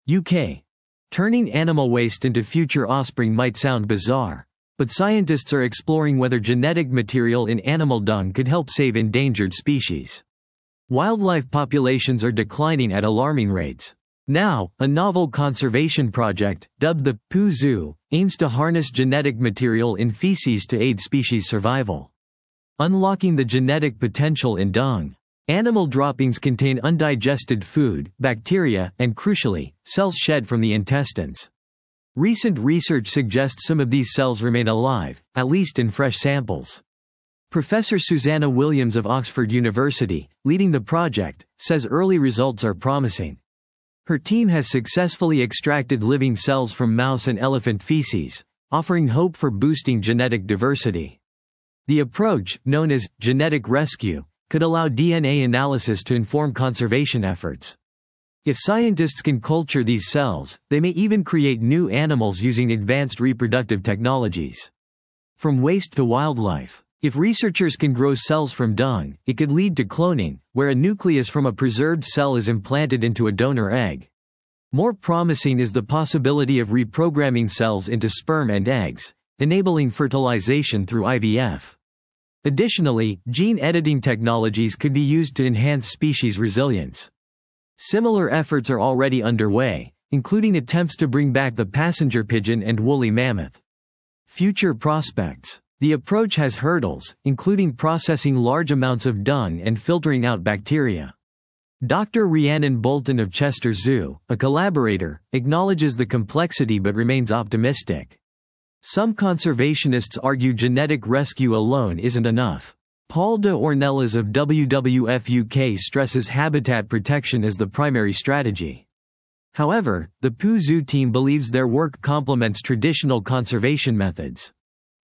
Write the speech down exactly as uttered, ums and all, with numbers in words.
U K. Turning animal waste into future offspring might sound bizarre, but scientists are exploring whether genetic material in animal dung could help save endangered species. Wildlife populations are declining at alarming rates. Now, a novel conservation project, dubbed the Poo Zoo, aims to harness genetic material in feces to aid species survival. Unlocking the genetic potential in dung. Animal droppings contain undigested food, bacteria, and crucially, cells shed from the intestines. Recent research suggests some of these cells remain alive, at least in fresh samples. Professor Susanna Williams of Oxford University, leading the project, says early results are promising. Her team has successfully extracted living cells from mouse and elephant feces, offering hope for boosting genetic diversity. The approach, known as genetic rescue, could allow D N A analysis to inform conservation efforts. If scientists can culture these cells, they may even create new animals using advanced reproductive technologies. From waste to wildlife. If researchers can grow cells from dung, it could lead to cloning, where a nucleus from a preserved cell is implanted into a donor egg. More promising is the possibility of reprogramming cells into sperm and eggs, enabling fertilization through I V F. Additionally, gene editing technologies could be used to enhance species resilience. Similar efforts are already underway, including attempts to bring back the passenger pigeon and woolly mammoth. Future prospects. The approach has hurdles, including processing large amounts of dung and filtering out bacteria. Doctor Rhiannon Bolton of Chester Zoo, a collaborator, acknowledges the complexity but remains optimistic. Some conservationists argue genetic rescue alone isn't enough. Paul de Ornelas of W W F U K stresses habitat protection as the primary strategy. However, the Poo Zoo team believes their work complements traditional conservation methods.